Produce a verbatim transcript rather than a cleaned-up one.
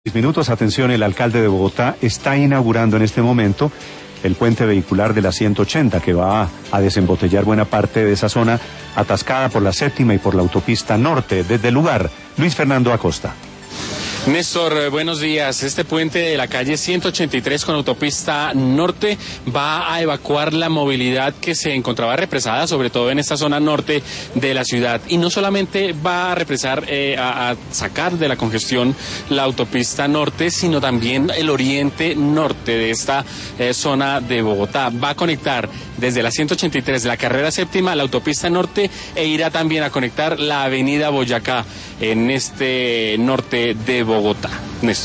Minutos, atención, el alcalde de Bogotá está inaugurando en este momento el puente vehicular de la ciento ochenta que va a desembotellar buena parte de esa zona atascada por la séptima y por la autopista norte. Desde el lugar, Luis Fernando Acosta. Néstor, buenos días. Este puente de la calle ciento ochenta y tres con autopista norte va a evacuar la movilidad que se encontraba represada, sobre todo en esta zona norte de la ciudad. Y no solamente va a represar, eh, a, a sacar de la congestión la autopista norte, sino también el oriente norte de esta eh, zona de Bogotá. Va a conectar desde la ciento ochenta y tres de la carrera séptima a la autopista norte e irá también a conectar la avenida Boyacá en este norte de Bogotá. Néstor.